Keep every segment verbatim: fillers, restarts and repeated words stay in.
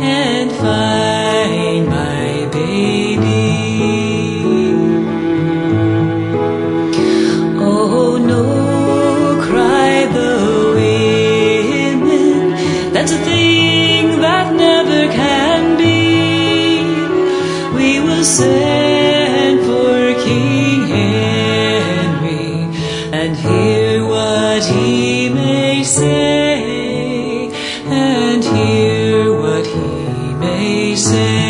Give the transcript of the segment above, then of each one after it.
and find my baby. Oh no, cry the women, that's a thing that never can be. We will send for King Henry and hear what he may say, and hear what he may say.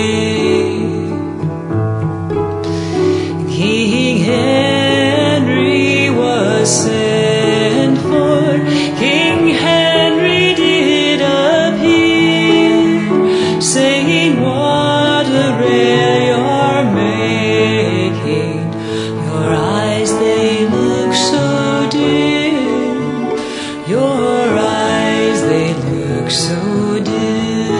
King Henry was sent for, King Henry did appear, saying, what a rare you're making, your eyes they look so dear, your eyes they look so dear.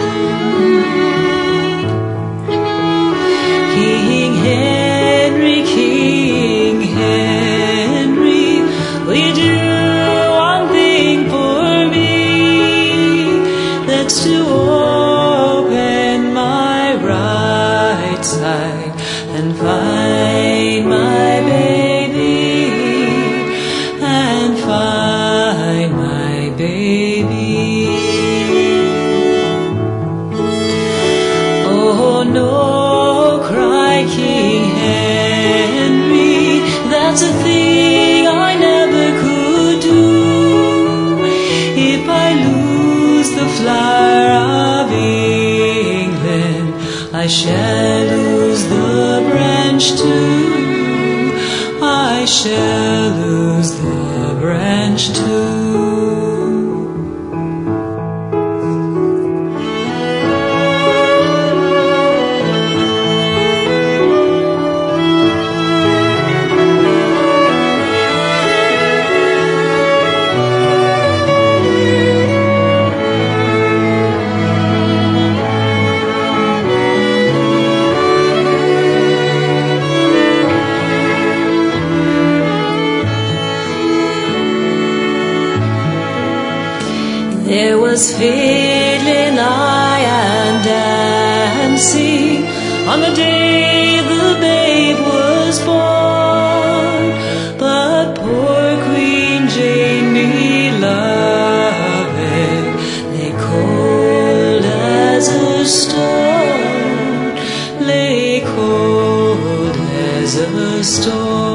King Henry, King Henry, will you do one thing for me? That's to open my right side and find my baby, and find my baby. Oh no, cry King Henry, that's a thing I never could do. If I lose the flower of England, I shall lose the branch too. I shall lose the branch too. There was fiddling, I and dancing on the day the babe was born. But poor Queen Jane, beloved, lay cold as a stone, lay cold as a stone.